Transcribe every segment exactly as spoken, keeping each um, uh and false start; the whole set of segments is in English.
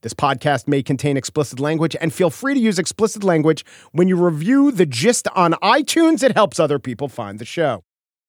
This podcast may contain explicit language, and feel free to use explicit language when you review The Gist on iTunes. It helps other people find the show.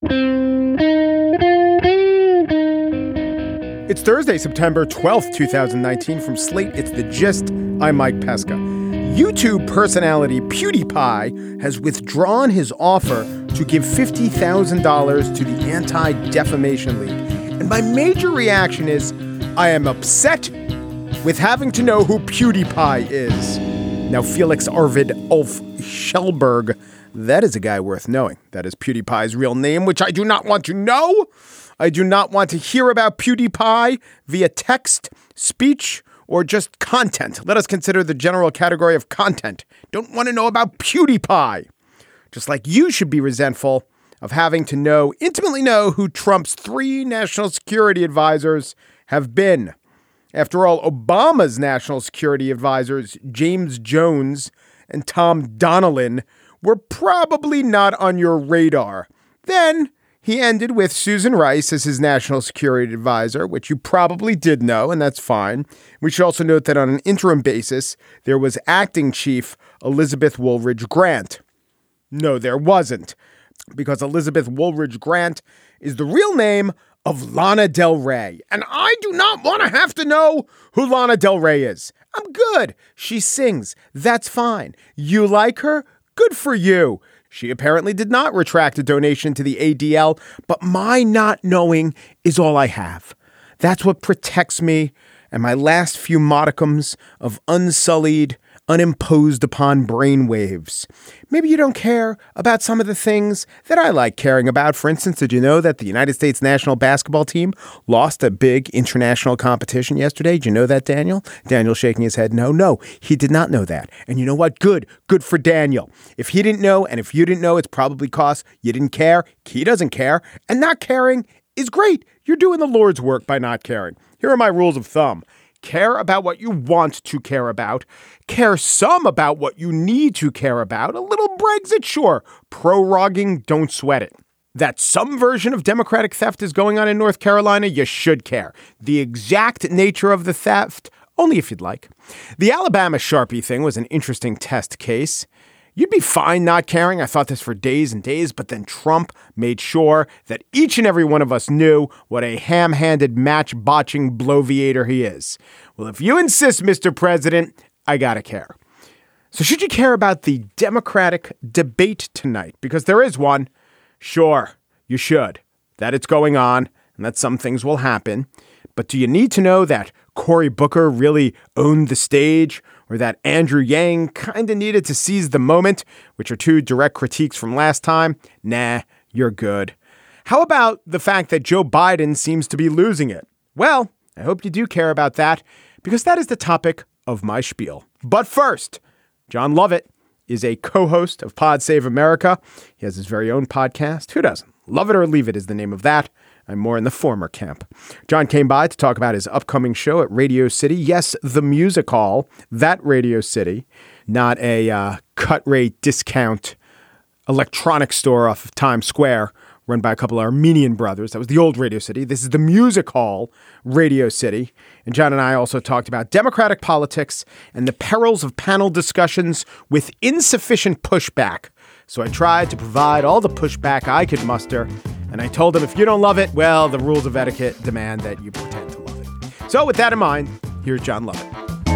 It's Thursday, September twelfth, twenty nineteen. From Slate, it's The Gist. I'm Mike Pesca. YouTube personality PewDiePie has withdrawn his offer to give fifty thousand dollars to the Anti-Defamation League. And my major reaction is, I am upset with having to know who PewDiePie is. Now, Felix Arvid Ulf Schellberg, that is a guy worth knowing. That is PewDiePie's real name, which I do not want to know. I do not want to hear about PewDiePie via text, speech, or just content. Let us consider the general category of content. Don't want to know about PewDiePie. Just like you should be resentful of having to know, intimately know, who Trump's three national security advisors have been. After all, Obama's national security advisors, James Jones and Tom Donilon, were probably not on your radar. Then he ended with Susan Rice as his national security advisor, which you probably did know, and that's fine. We should also note that on an interim basis, there was acting chief Elizabeth Woolridge Grant. No, there wasn't, because Elizabeth Woolridge Grant is the real name of Lana Del Rey. And I do not want to have to know who Lana Del Rey is. I'm good. She sings. That's fine. You like her? Good for you. She apparently did not retract a donation to the A D L, but my not knowing is all I have. That's what protects me and my last few modicums of unsullied, unimposed upon brainwaves. Maybe you don't care about some of the things that I like caring about. For instance, did you know that the United States national basketball team lost a big international competition yesterday? Did you know that, Daniel? Daniel shaking his head. No, no, he did not know that. And you know what? Good. Good for Daniel. If he didn't know, and if you didn't know, it's probably because you didn't care. He doesn't care. And not caring is great. You're doing the Lord's work by not caring. Here are my rules of thumb. Care about what you want to care about. Care some about what you need to care about. A little Brexit, sure. Proroguing, don't sweat it. That some version of democratic theft is going on in North Carolina, you should care. The exact nature of the theft, only if you'd like. The Alabama Sharpie thing was an interesting test case. You'd be fine not caring. I thought this for days and days, but then Trump made sure that each and every one of us knew what a ham-handed match-botching bloviator he is. Well, if you insist, Mister President, I gotta care. So should you care about the Democratic debate tonight? Because there is one. Sure, you should. That it's going on and that some things will happen. But do you need to know that Cory Booker really owned the stage, or that Andrew Yang kind of needed to seize the moment, which are two direct critiques from last time? Nah, you're good. How about the fact that Joe Biden seems to be losing it? Well, I hope you do care about that, because that is the topic of my spiel. But first, John Lovett is a co-host of Pod Save America. He has his very own podcast. Who doesn't? Love It or Leave It is the name of that. I'm more in the former camp. John came by to talk about his upcoming show at Radio City. Yes, the Music Hall, that Radio City, not a uh, cut rate discount electronic store off of Times Square run by a couple of Armenian brothers. That was the old Radio City. This is the Music Hall, Radio City. And John and I also talked about democratic politics and the perils of panel discussions with insufficient pushback. So I tried to provide all the pushback I could muster. And I told him, if you don't love it, well, the rules of etiquette demand that you pretend to love it. So with that in mind, here's John Lovett.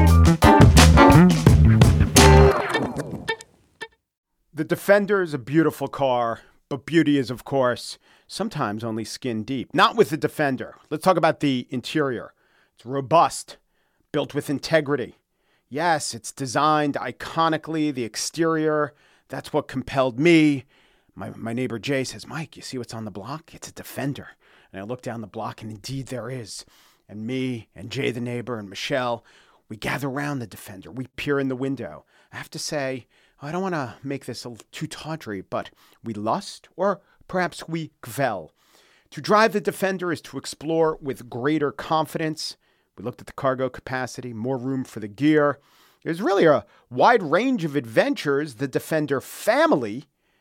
The Defender is a beautiful car, but beauty is, of course, sometimes only skin deep. Not with the Defender. Let's talk about the interior. It's robust, built with integrity. Yes, it's designed iconically. The exterior, that's what compelled me. My my neighbor Jay says, Mike, you see what's on the block? It's a Defender. And I look down the block, and indeed there is. And me and Jay, the neighbor, and Michelle, we gather around the Defender. We peer in the window. I have to say, I don't want to make this a, too tawdry, but we lust, or perhaps we kvel. To drive the Defender is to explore with greater confidence. We looked at the cargo capacity, more room for the gear. There's really a wide range of adventures the Defender family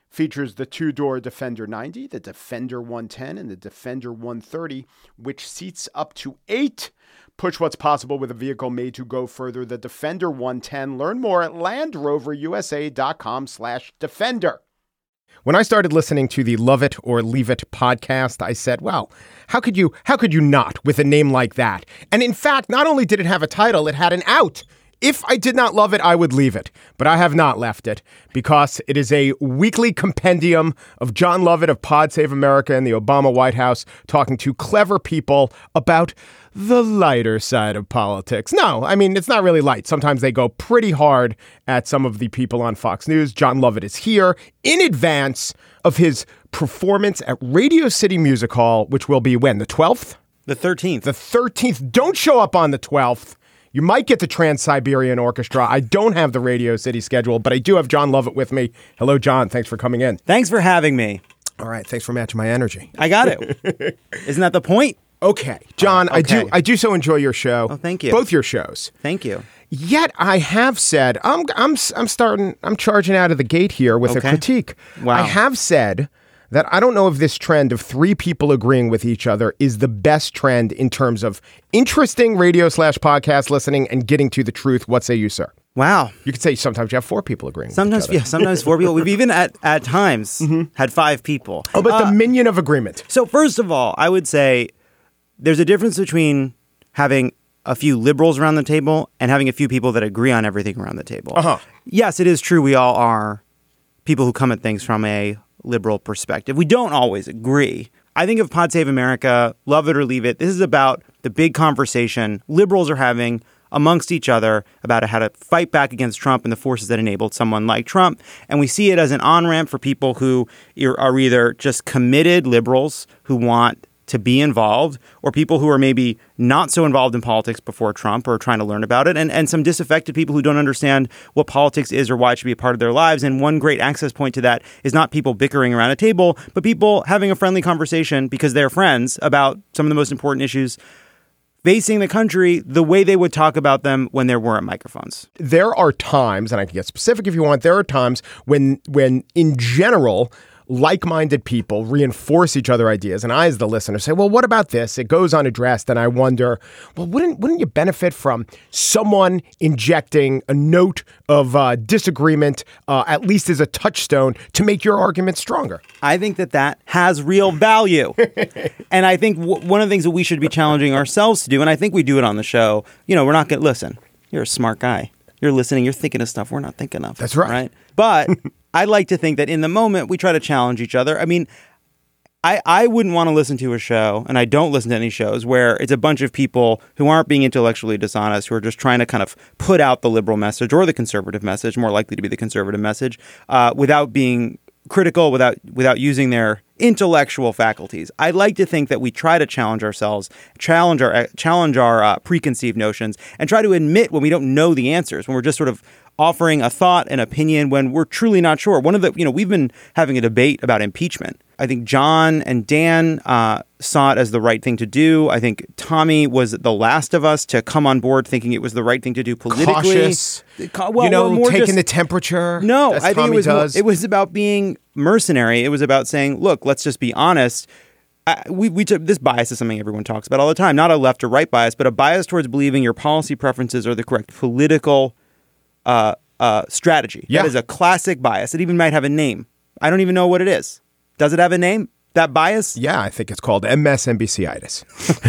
features the two-door Defender ninety, the Defender one ten, and the Defender one thirty, which seats up to eight. Push what's possible with a vehicle made to go further. The Defender one ten. Learn more at LandRoverUSA.com slash Defender. When I started listening to the Love It or Leave It podcast, I said, well, how could you, how could you not with a name like that? And in fact, not only did it have a title, it had an out. If I did not love it, I would leave it. But I have not left it because it is a weekly compendium of Jon Lovett of Pod Save America and the Obama White House talking to clever people about the lighter side of politics. No, I mean, it's not really light. Sometimes they go pretty hard at some of the people on Fox News. Jon Lovett is here in advance of his performance at Radio City Music Hall, which will be when? The twelfth? The thirteenth. The thirteenth. Don't show up on the twelfth. You might get the Trans-Siberian Orchestra. I don't have the Radio City schedule, but I do have Jon Lovett with me. Hello, Jon. Thanks for coming in. Thanks for having me. All right. Thanks for matching my energy. I got it. Isn't that the point? Okay. Jon, oh, okay. I do I do so enjoy your show. Oh, thank you. Both your shows. Thank you. Yet I have said, I'm I'm I'm starting, I'm charging out of the gate here with okay. a critique. Wow. I have said that I don't know if this trend of three people agreeing with each other is the best trend in terms of interesting radio slash podcast listening and getting to the truth. What say you, sir? Wow. You could say sometimes you have four people agreeing sometimes, with each other. Yeah, sometimes four people. We've even at, at times mm-hmm. had five people. Oh, but uh, the minion of agreement. So first of all, I would say there's a difference between having a few liberals around the table and having a few people that agree on everything around the table. Uh-huh. Yes, it is true. We all are people who come at things from a liberal perspective. We don't always agree. I think of Pod Save America, Love It or Leave It. This is about the big conversation liberals are having amongst each other about how to fight back against Trump and the forces that enabled someone like Trump. And we see it as an on-ramp for people who are either just committed liberals who want to be involved, or people who are maybe not so involved in politics before Trump or trying to learn about it, and, and some disaffected people who don't understand what politics is or why it should be a part of their lives. And one great access point to that is not people bickering around a table, but people having a friendly conversation because they're friends about some of the most important issues facing the country the way they would talk about them when there weren't microphones. There are times, and I can get specific if you want, there are times when, when in general, like-minded people reinforce each other ideas. And I, as the listener, say, well, what about this? It goes unaddressed. And I wonder, well, wouldn't wouldn't you benefit from someone injecting a note of uh, disagreement, uh, at least as a touchstone, to make your argument stronger? I think that that has real value. And I think w- one of the things that we should be challenging ourselves to do, and I think we do it on the show, you know, we're not going to listen. You're a smart guy. You're listening. You're thinking of stuff we're not thinking of. That's right. Right. But I like to think that in the moment we try to challenge each other. I mean, I, I wouldn't want to listen to a show, and I don't listen to any shows, where it's a bunch of people who aren't being intellectually dishonest, who are just trying to kind of put out the liberal message or the conservative message, more likely to be the conservative message, uh, without being critical, without without using their intellectual faculties. I'd like to think that we try to challenge ourselves, challenge our challenge our uh, preconceived notions, and try to admit when we don't know the answers, when we're just sort of offering a thought, an opinion, when we're truly not sure. One of the, you know, we've been having a debate about impeachment. I think John and Dan uh, saw it as the right thing to do. I think Tommy was the last of us to come on board thinking it was the right thing to do politically. Cautious, well, you know, more taking just, the temperature. No, as I think Tommy it was does. More, it was about being mercenary. It was about saying, look, let's just be honest. I, we we took this bias is something everyone talks about all the time. Not a left or right bias, but a bias towards believing your policy preferences are the correct political uh, uh, strategy. Yeah. That is a classic bias. It even might have a name. I don't even know what it is. Does it have a name? That bias? Yeah, I think it's called M S N B C itis.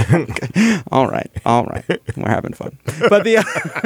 Okay. All right, all right, we're having fun. But the,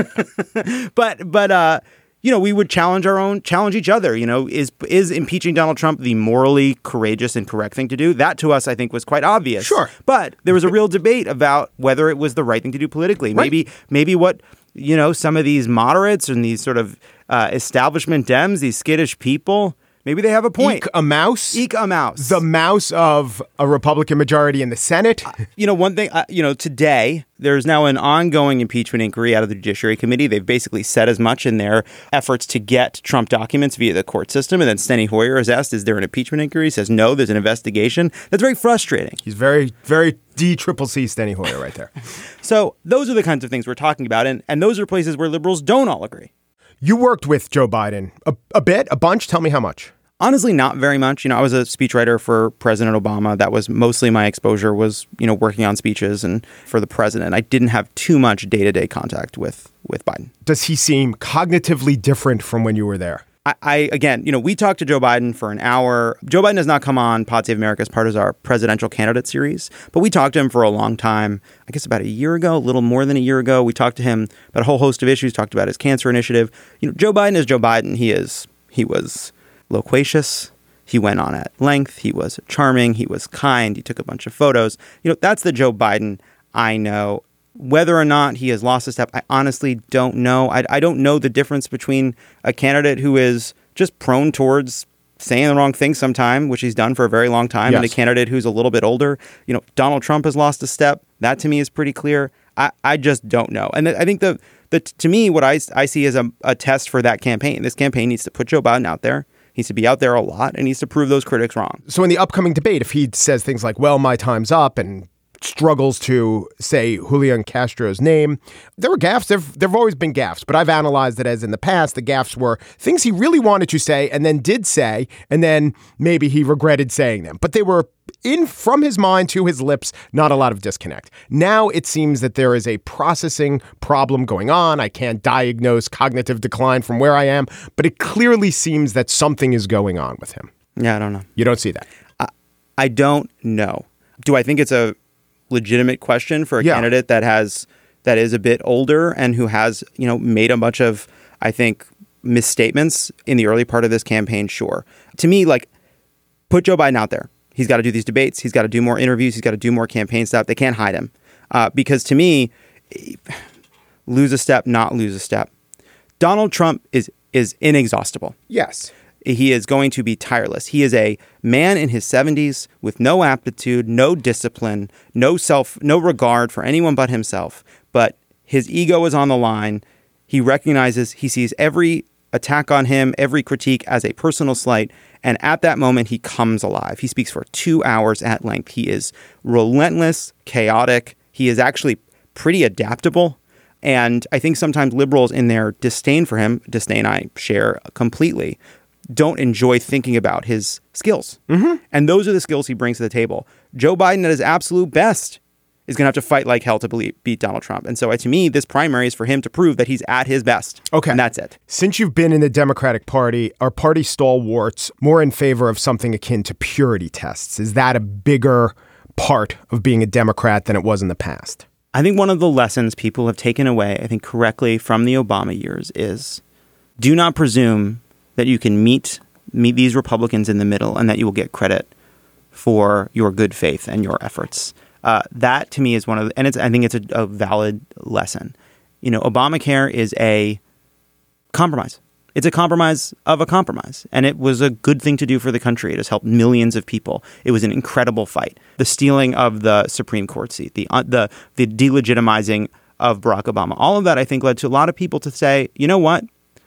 uh, but but uh, you know, we would challenge our own, challenge each other. You know, is is impeaching Donald Trump the morally courageous and correct thing to do? That to us, I think, was quite obvious. Sure, but there was a real debate about whether it was the right thing to do politically. Right. Maybe maybe what you know, some of these moderates and these sort of uh, establishment Dems, these skittish people. Maybe they have a point. Eek a mouse. Eek a mouse. The mouse of a Republican majority in the Senate. Uh, you know, one thing, uh, you know, today there's now an ongoing impeachment inquiry out of the Judiciary Committee. They've basically said as much in their efforts to get Trump documents via the court system. And then Steny Hoyer is asked, is there an impeachment inquiry? He says, no, there's an investigation. That's very frustrating. He's very, very D triple C Steny Hoyer right there. So those are the kinds of things we're talking about. And, and those are places where liberals don't all agree. You worked with Joe Biden a, a bit, a bunch. Tell me how much. Honestly, not very much. You know, I was a speechwriter for President Obama. That was mostly my exposure was, you know, working on speeches and for the president. I didn't have too much day-to-day contact with with Biden. Does he seem cognitively different from when you were there? I, I again, you know, we talked to Joe Biden for an hour. Joe Biden has not come on Pod Save America as part of our presidential candidate series, but we talked to him for a long time. I guess about a year ago, a little more than a year ago. We talked to him about a whole host of issues, talked about his cancer initiative. You know, Joe Biden is Joe Biden. He is, he was loquacious. He went on at length. He was charming. He was kind. He took a bunch of photos. You know, that's the Joe Biden I know. Whether or not he has lost a step, I honestly don't know. I, I don't know the difference between a candidate who is just prone towards saying the wrong thing sometime, which he's done for a very long time, yes. and a candidate who's a little bit older. You know, Donald Trump has lost a step. That to me is pretty clear. I, I just don't know. And th- I think the, the to me, what I, I see as a, a test for that campaign, this campaign needs to put Joe Biden out there. He needs to be out there a lot and needs to prove those critics wrong. So in the upcoming debate, if he says things like, well, my time's up and struggles to say Julian Castro's name, there were gaffes. There have always been gaffes, but I've analyzed it as in the past, the gaffes were things he really wanted to say and then did say, and then maybe he regretted saying them. But they were in from his mind to his lips, not a lot of disconnect. Now it seems that there is a processing problem going on. I can't diagnose cognitive decline from where I am, but it clearly seems that something is going on with him. Yeah, I don't know. You don't see that? I, I don't know. Do I think it's a legitimate question for a yeah. candidate that has that is a bit older and who has, you know, made a bunch of, I think, misstatements in the early part of this campaign? Sure. To me, like, put Joe Biden out there. He's got to do these debates. He's got to do more interviews. He's got to do more campaign stuff. They can't hide him. Uh, because to me, lose a step, not lose a step. Donald Trump is is inexhaustible. Yes. He is going to be tireless. He is a man in his seventies with no aptitude, no discipline, no self, no regard for anyone but himself. But his ego is on the line. He recognizes, he sees every attack on him, every critique as a personal slight. And at that moment, he comes alive. He speaks for two hours at length. He is relentless, chaotic. He is actually pretty adaptable. And I think sometimes liberals in their disdain for him, disdain I share completely, don't enjoy thinking about his skills. Mm-hmm. And those are the skills he brings to the table. Joe Biden at his absolute best is going to have to fight like hell to believe, beat Donald Trump. And so uh, to me, this primary is for him to prove that he's at his best. Okay. And that's it. Since you've been in the Democratic Party, are party stalwarts more in favor of something akin to purity tests? Is that a bigger part of being a Democrat than it was in the past? I think one of the lessons people have taken away, I think correctly, from the Obama years is do not presume that you can meet meet these Republicans in the middle and that you will get credit for your good faith and your efforts. Uh, that to me is one of the, and it's I think it's a, a valid lesson. You know, Obamacare is a compromise. It's a compromise of a compromise. And it was a good thing to do for the country. It has helped millions of people. It was an incredible fight. The stealing of the Supreme Court seat, the uh, the the delegitimizing of Barack Obama, all of that I think led to a lot of people to say, you know what?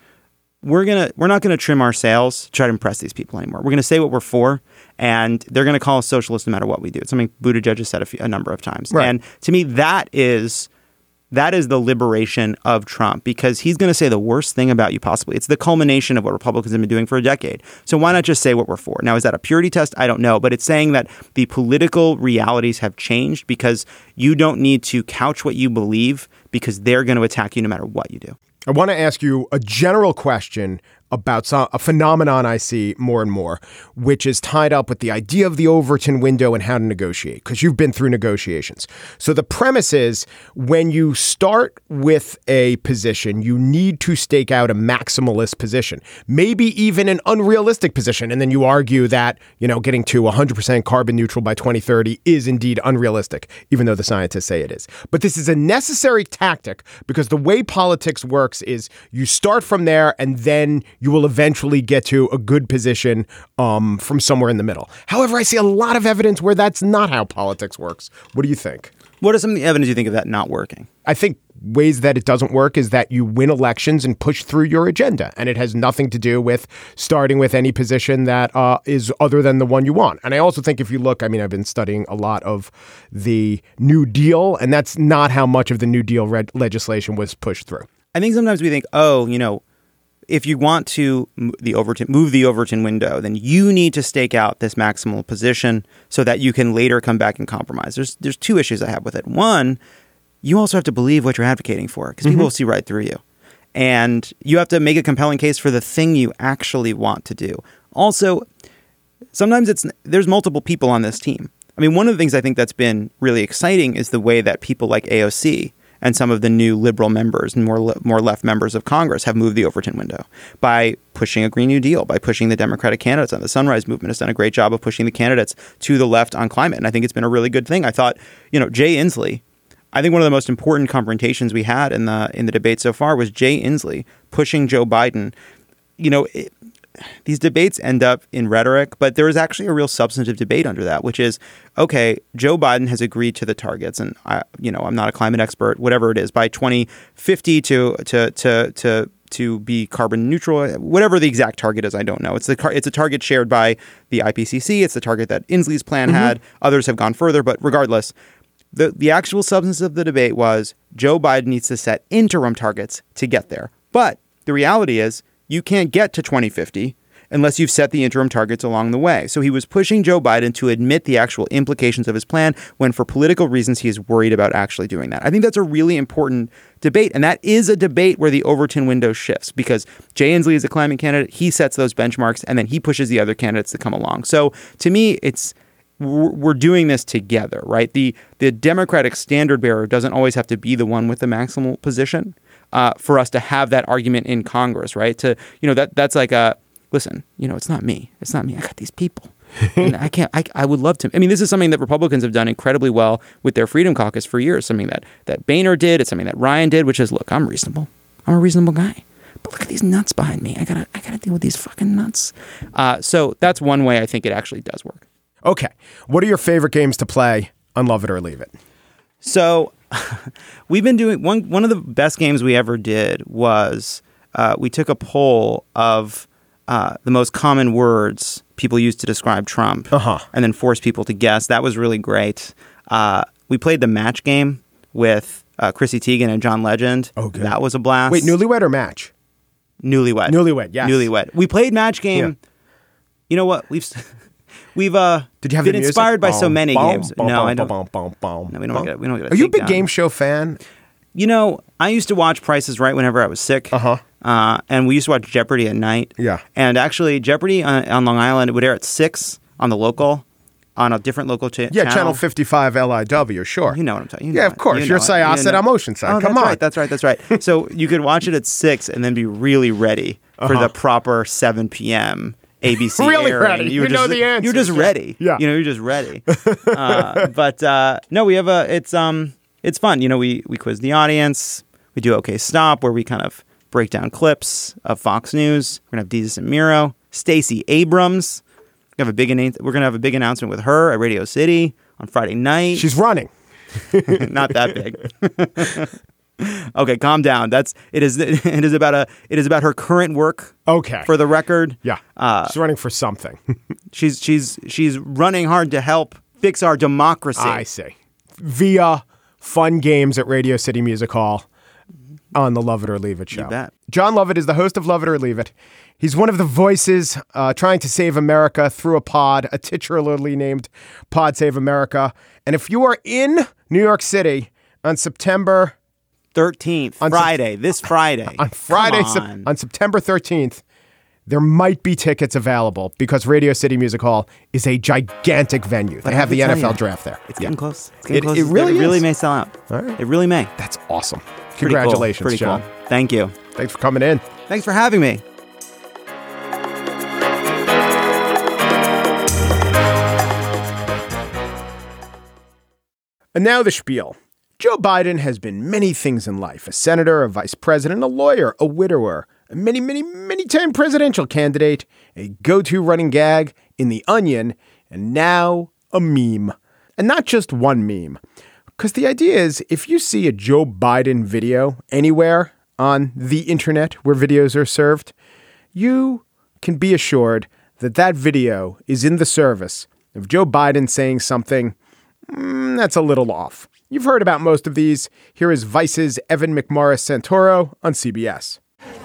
We're gonna we're not gonna trim our sails to try to impress these people anymore. We're gonna say what we're for, and they're gonna call us socialists no matter what we do. It's something Buttigieg has said a, few, a number of times. Right. And to me, that is that is the liberation of Trump, because he's gonna say the worst thing about you possibly. It's the culmination of what Republicans have been doing for a decade. So why not just say what we're for? Now, is that a purity test? I don't know, but it's saying that the political realities have changed because you don't need to couch what you believe because they're going to attack you no matter what you do. I want to ask you a general question about some, a phenomenon I see more and more, which is tied up with the idea of the Overton window and how to negotiate, because you've been through negotiations. So the premise is when you start with a position, you need to stake out a maximalist position, maybe even an unrealistic position. And then you argue that, you know, getting to one hundred percent carbon neutral by twenty thirty is indeed unrealistic, even though the scientists say it is. But this is a necessary tactic because the way politics works is you start from there and then you will eventually get to a good position um, from somewhere in the middle. However, I see a lot of evidence where that's not how politics works. What do you think? What are some of the evidence you think of that not working? I think ways that it doesn't work is that you win elections and push through your agenda. And it has nothing to do with starting with any position that uh, is other than the one you want. And I also think if you look, I mean, I've been studying a lot of the New Deal, and that's not how much of the New Deal re- legislation was pushed through. I think sometimes we think, oh, you know, if you want to the Overton, move the Overton window, then you need to stake out this maximal position so that you can later come back and compromise. There's there's two issues I have with it. One, you also have to believe what you're advocating for because people mm-hmm. will see right through you. And you have to make a compelling case for the thing you actually want to do. Also, sometimes it's there's multiple people on this team. I mean, one of the things I think that's been really exciting is the way that people like A O C and some of the new liberal members and more le- more left members of Congress have moved the Overton window by pushing a Green New Deal, by pushing the Democratic candidates on. The Sunrise Movement has done a great job of pushing the candidates to the left on climate. And I think it's been a really good thing. I thought, you know, Jay Inslee, I think one of the most important confrontations we had in the in the debate so far was Jay Inslee pushing Joe Biden. You know, it, these debates end up in rhetoric, but there is actually a real substantive debate under that, which is, okay, Joe Biden has agreed to the targets, and I, you know, I'm not a climate expert, whatever it is, by twenty fifty to to to to to be carbon neutral, whatever the exact target is, I don't know. It's the it's a target shared by the I P C C. It's the target that Inslee's plan mm-hmm. had. Others have gone further, but regardless, the the actual substance of the debate was Joe Biden needs to set interim targets to get there. But the reality is, you can't get to twenty fifty unless you've set the interim targets along the way. So he was pushing Joe Biden to admit the actual implications of his plan when for political reasons he is worried about actually doing that. I think that's a really important debate. And that is a debate where the Overton window shifts because Jay Inslee is a climate candidate. He sets those benchmarks and then he pushes the other candidates to come along. So to me, it's we're doing this together, right? The the Democratic standard bearer doesn't always have to be the one with the maximal position. Uh, for us to have that argument in Congress, right? To, you know, that that's like a, listen, you know, it's not me. It's not me. I got these people. And I can't, I, I would love to. I mean, this is something that Republicans have done incredibly well with their Freedom Caucus for years. Something that, that Boehner did. It's something that Ryan did, which is, look, I'm reasonable. I'm a reasonable guy. But look at these nuts behind me. I gotta, I gotta deal with these fucking nuts. Uh, so that's one way I think it actually does work. Okay. What are your favorite games to play on Love It or Leave It? So we've been doing one. One of the best games we ever did was uh, we took a poll of uh, the most common words people use to describe Trump, uh-huh. and then forced people to guess. That was really great. Uh, we played the match game with uh, Chrissy Teigen and John Legend. Oh, good. That was a blast. Wait, newlywed or match? Newlywed. Newlywed. Yes. Newlywed. We played match game. Yeah. You know what? We've. We've uh, Did you have been inspired by so many bom, games. Bom, no, bom, I don't. Bom, bom, bom, no, we don't get. We don't get. Are you a big game show fan? You know, I used to watch Price is Right whenever I was sick. Uh-huh. Uh And we used to watch Jeopardy at night. Yeah. And actually, Jeopardy on, on Long Island, it would air at six on the local, on a different local cha- yeah, channel. Channel fifty-five L I W. Sure. You know what I'm talking. You yeah, know of course. you You're know Syosset. you know. I'm Oceanside. Oh, Come that's on. Right, that's right. That's right. So you could watch it at six and then be really ready for uh-huh. the proper seven p.m. A B C really airing. ready. You, you know just, the answer. You're just ready. Yeah. You know, you're just ready. uh, but uh, no, we have a. It's um, it's fun. You know, we we quiz the audience. We do OK Stop, where we kind of break down clips of Fox News. We're gonna have Desus and Mero, Stacey Abrams. We have a big. We're gonna have a big announcement with her at Radio City on Friday night. She's running. Not that big. Okay, calm down. That's it is it is about a it is about her current work. Okay. For the record. Yeah. Uh, she's running for something. she's she's she's running hard to help fix our democracy. I see. Via fun games at Radio City Music Hall on the Love It or Leave It show. You bet. John Lovett is the host of Love It or Leave It. He's one of the voices uh, trying to save America through a pod, a titularly named Pod Save America. And if you are in New York City on September thirteenth, on Friday, se- this Friday. On Friday, on. Se- on September thirteenth, there might be tickets available because Radio City Music Hall is a gigantic venue. They have the N F L you, draft there. It's getting yeah. close. It's getting it, close. It really It really is. may sell out. All right. It really may. That's awesome. Pretty Congratulations, cool. Pretty John. Cool. Thank you. Thanks for coming in. Thanks for having me. And now the spiel. Joe Biden has been many things in life. A senator, a vice president, a lawyer, a widower, a many, many, many-time presidential candidate, a go-to running gag in The Onion, and now a meme. And not just one meme. Because the idea is, if you see a Joe Biden video anywhere on the internet where videos are served, you can be assured that that video is in the service of Joe Biden saying something mm, that's a little off. You've heard about most of these. Here is Vice's Evan McMorris Santoro on C B S.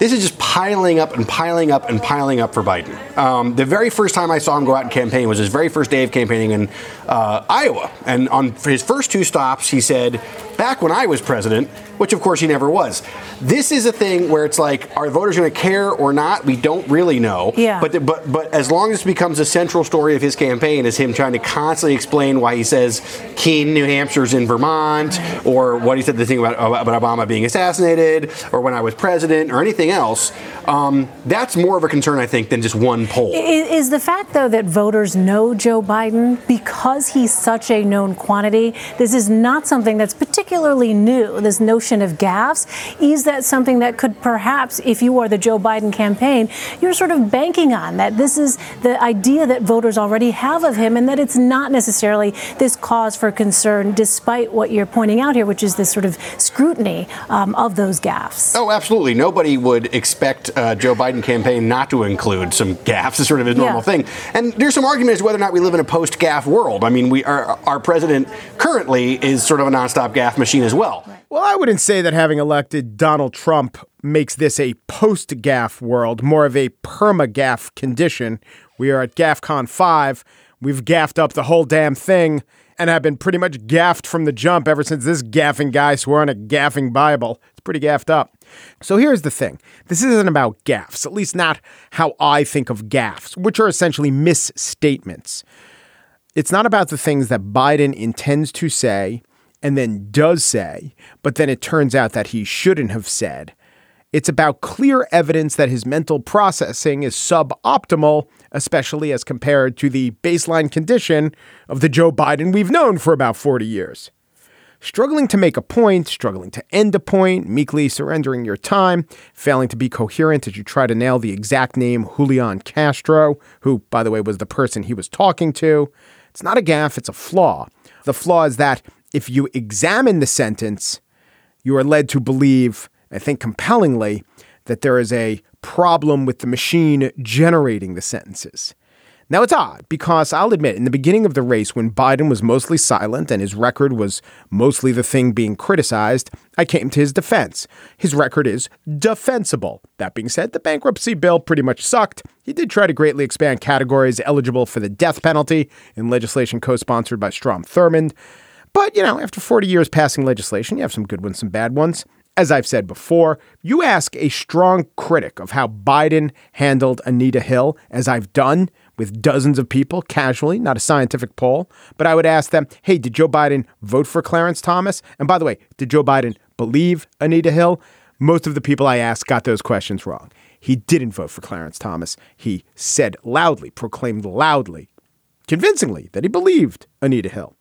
this is just piling up and piling up and piling up for Biden. Um, the very first time I saw him go out and campaign was his very first day of campaigning in uh, Iowa. And on his first two stops, he said, back when I was president, which of course he never was. This is a thing where it's like, are voters going to care or not? We don't really know. Yeah. But, the, but but as long as it becomes a central story of his campaign is him trying to constantly explain why he says Keene, New Hampshire's in Vermont, or what he said the thing about, about Obama being assassinated, or when I was president, or anything else, um, that's more of a concern, I think, than just one poll. Is, is the fact, though, that voters know Joe Biden because he's such a known quantity, this is not something that's particularly new, this notion of gaffes, is that something that could perhaps, if you are the Joe Biden campaign, you're sort of banking on that this is the idea that voters already have of him and that it's not necessarily this cause for concern, despite what you're pointing out here, which is this sort of scrutiny um, of those gaffes. Oh, absolutely. Nobody would expect uh, Joe Biden campaign not to include some gaffes. It's sort of a normal Yeah. thing. And there's some argument as to whether or not we live in a post-gaffe world. I mean, we our, our president currently is sort of a nonstop gaffe machine as well. Well, I wouldn't say that having elected Donald Trump makes this a post-gaffe world, more of a perma-gaffe condition. We are at GaffCon five. We've gaffed up the whole damn thing and have been pretty much gaffed from the jump ever since this gaffing guy swore on a gaffing Bible. It's pretty gaffed up. So here's the thing. This isn't about gaffes, at least not how I think of gaffes, which are essentially misstatements. It's not about the things that Biden intends to say and then does say, but then it turns out that he shouldn't have said. It's about clear evidence that his mental processing is suboptimal, especially as compared to the baseline condition of the Joe Biden we've known for about forty years. Struggling to make a point, struggling to end a point, meekly surrendering your time, failing to be coherent as you try to nail the exact name Julian Castro, who, by the way, was the person he was talking to. It's not a gaffe, it's a flaw. The flaw is that if you examine the sentence, you are led to believe, I think compellingly, that there is a problem with the machine generating the sentences. Now, it's odd because I'll admit in the beginning of the race, when Biden was mostly silent and his record was mostly the thing being criticized, I came to his defense. His record is defensible. That being said, the bankruptcy bill pretty much sucked. He did try to greatly expand categories eligible for the death penalty in legislation co-sponsored by Strom Thurmond. But, you know, after forty years passing legislation, you have some good ones, some bad ones. As I've said before, you ask a strong critic of how Biden handled Anita Hill, as I've done with dozens of people casually, not a scientific poll, but I would ask them, hey, did Joe Biden vote for Clarence Thomas? And by the way, did Joe Biden believe Anita Hill? Most of the people I asked got those questions wrong. He didn't vote for Clarence Thomas. He said loudly, proclaimed loudly, convincingly, that he believed Anita Hill.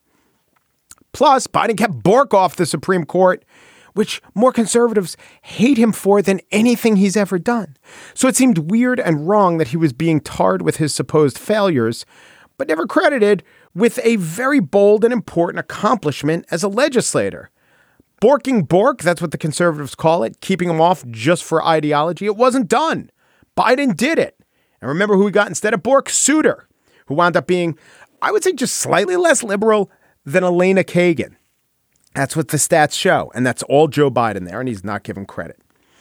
Plus, Biden kept Bork off the Supreme Court, which more conservatives hate him for than anything he's ever done. So it seemed weird and wrong that he was being tarred with his supposed failures, but never credited with a very bold and important accomplishment as a legislator. Borking Bork, that's what the conservatives call it, keeping him off just for ideology. It wasn't done. Biden did it. And remember who we got instead of Bork? Souter, who wound up being, I would say, just slightly less liberal than Elena Kagan. That's what the stats show. And that's all Joe Biden there. And he's not given credit.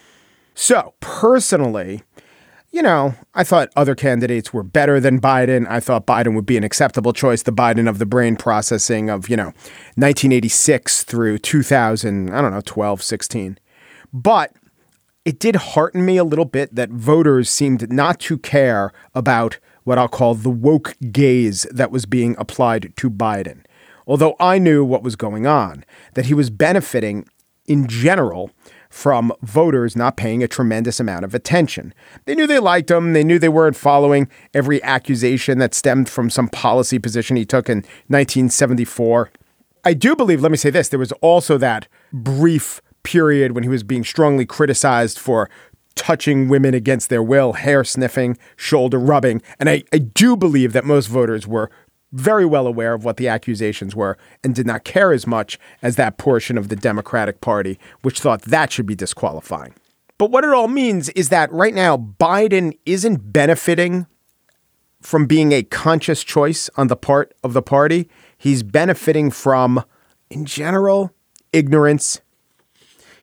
So personally, you know, I thought other candidates were better than Biden. I thought Biden would be an acceptable choice. The Biden of the brain processing of, you know, nineteen eighty-six through two thousand, I don't know, twelve, sixteen. But it did hearten me a little bit that voters seemed not to care about what I'll call the woke gaze that was being applied to Biden. Although I knew what was going on, that he was benefiting in general from voters not paying a tremendous amount of attention. They knew they liked him. They knew they weren't following every accusation that stemmed from some policy position he took in nineteen seventy-four. I do believe, let me say this, there was also that brief period when he was being strongly criticized for touching women against their will, hair sniffing, shoulder rubbing. And I, I do believe that most voters were very well aware of what the accusations were and did not care as much as that portion of the Democratic Party, which thought that should be disqualifying. But what it all means is that right now, Biden isn't benefiting from being a conscious choice on the part of the party. He's benefiting from, in general, ignorance.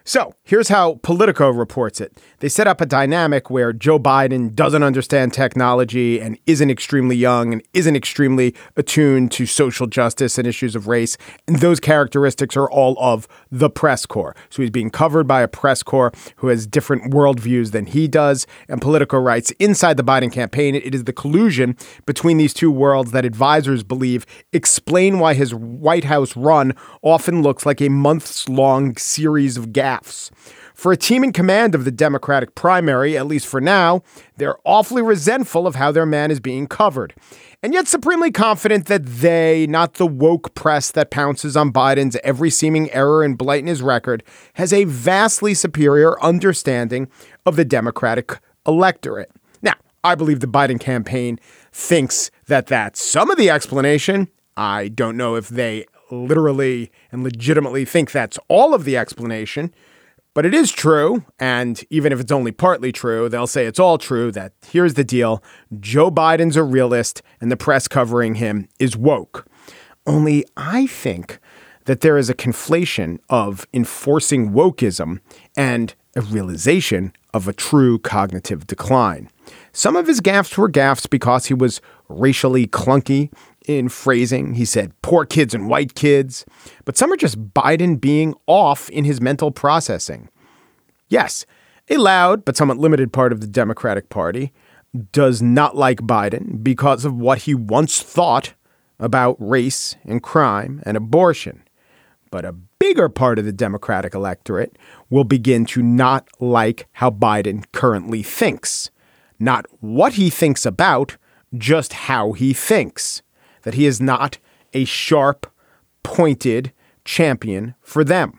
So here's how Politico reports it. They set up a dynamic where Joe Biden doesn't understand technology and isn't extremely young and isn't extremely attuned to social justice and issues of race. And those characteristics are all of the press corps. So he's being covered by a press corps who has different worldviews than he does. And Politico writes, inside the Biden campaign, it is the collusion between these two worlds that advisors believe explain why his White House run often looks like a months-long series of gaffes. For a team in command of the Democratic primary, at least for now, they're awfully resentful of how their man is being covered. And yet supremely confident that they, not the woke press that pounces on Biden's every seeming error and blight in his record, has a vastly superior understanding of the Democratic electorate. Now, I believe the Biden campaign thinks that that's some of the explanation. I don't know if they literally and legitimately think that's all of the explanation, but it is true. And even if it's only partly true, they'll say it's all true, that here's the deal. Joe Biden's a realist and the press covering him is woke. Only I think that there is a conflation of enforcing wokeism and a realization of a true cognitive decline. Some of his gaffes were gaffes because he was racially clunky in phrasing. He said poor kids and white kids, but some are just Biden being off in his mental processing. Yes, a loud but somewhat limited part of the Democratic Party does not like Biden because of what he once thought about race and crime and abortion. But a bigger part of the Democratic electorate will begin to not like how Biden currently thinks. Not what he thinks about, just how he thinks. That he is not a sharp, pointed champion for them.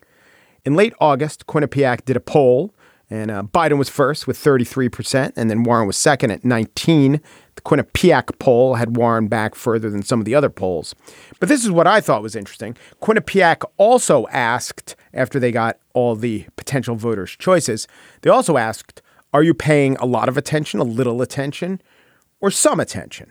In late August, Quinnipiac did a poll, and uh, Biden was first with thirty-three percent, and then Warren was second at nineteen. The Quinnipiac poll had Warren back further than some of the other polls. But this is what I thought was interesting. Quinnipiac also asked, after they got all the potential voters' choices, they also asked, are you paying a lot of attention, a little attention, or some attention?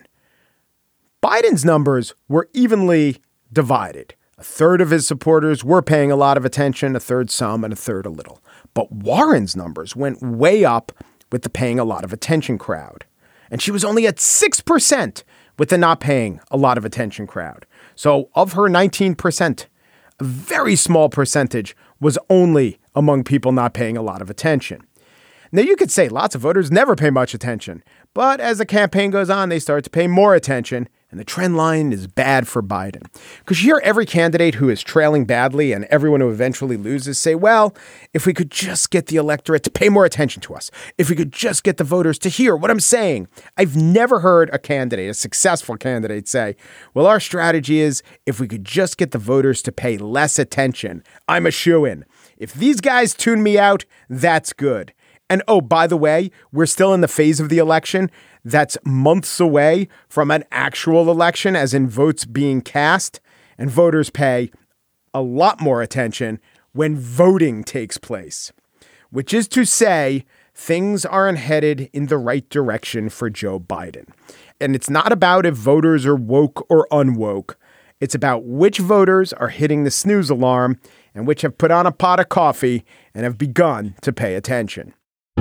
Biden's numbers were evenly divided. A third of his supporters were paying a lot of attention, a third some, and a third a little. But Warren's numbers went way up with the paying a lot of attention crowd. And she was only at six percent with the not paying a lot of attention crowd. So of her nineteen percent, a very small percentage was only among people not paying a lot of attention. Now, you could say lots of voters never pay much attention, but as the campaign goes on, they start to pay more attention, and the trend line is bad for Biden. Because you hear every candidate who is trailing badly and everyone who eventually loses say, well, if we could just get the electorate to pay more attention to us, if we could just get the voters to hear what I'm saying. I've never heard a candidate, a successful candidate, say, well, our strategy is if we could just get the voters to pay less attention, I'm a shoo-in. If these guys tune me out, that's good. And oh, by the way, we're still in the phase of the election that's months away from an actual election, as in votes being cast, and voters pay a lot more attention when voting takes place, which is to say things aren't headed in the right direction for Joe Biden. And it's not about if voters are woke or unwoke. It's about which voters are hitting the snooze alarm and which have put on a pot of coffee and have begun to pay attention.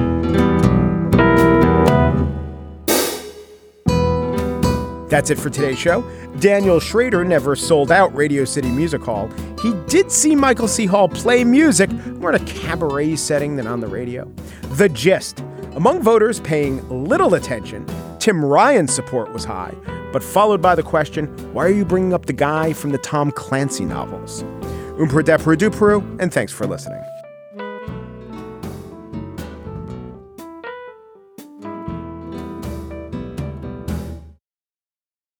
That's it for today's show. Daniel Schrader never sold out Radio City Music Hall. He did see Michael C. Hall play music more in a cabaret setting than on the radio. The gist. Among voters paying little attention, Tim Ryan's support was high, but followed by the question, why are you bringing up the guy from the Tom Clancy novels? Umper Deperu Duperu, and thanks for listening.